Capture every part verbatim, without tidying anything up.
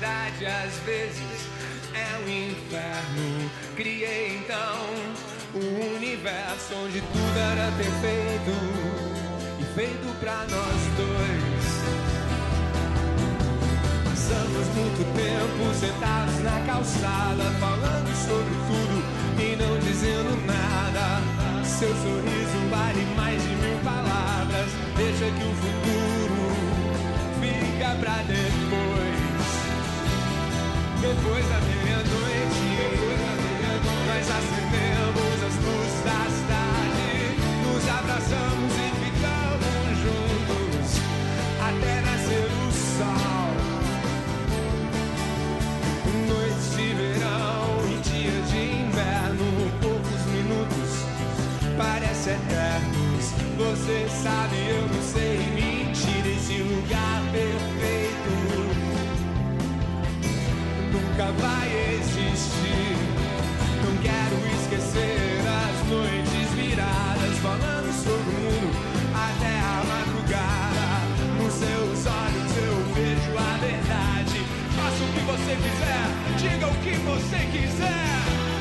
cidade às vezes é um inferno. Criei então um universo onde tudo era perfeito e feito pra nós dois. Passamos muito tempo sentados na calçada, falando sobre tudo e não dizendo nada. Seu sorriso vale mais de mil palavras. Deixa que o futuro fica pra depois. Depois da meia-noite, nós acendemos as luzes da cidade, nos abraçamos e ficamos juntos até nascer o sol. Noites de verão e dia de inverno, poucos minutos parecem eternos. Você sabe, eu não sei mentir, esse lugar perfeito nunca vai existir. Não quero esquecer as noites viradas, falando sobre o mundo até a madrugada. Nos seus olhos eu vejo a verdade. Faça o que você quiser, diga o que você quiser.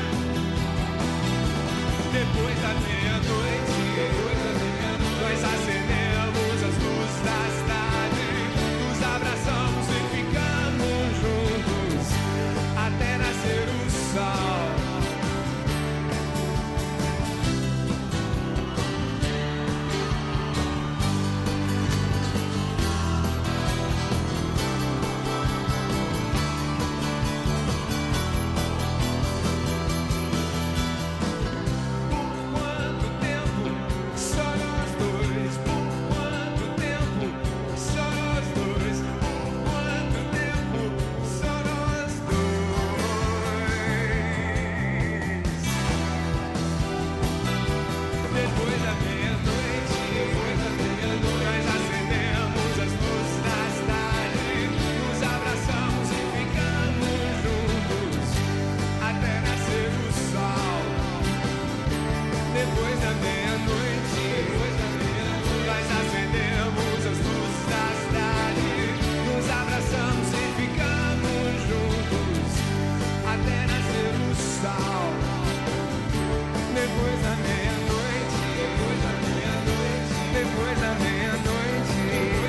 Depois da meia-noite, nós acendemos as luzes da cidade, nos abraçamos e ficamos juntos até nascer o sol.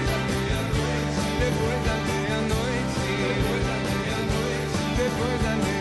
Depois da meia-noite, depois da meia-noite, depois da meia-noite.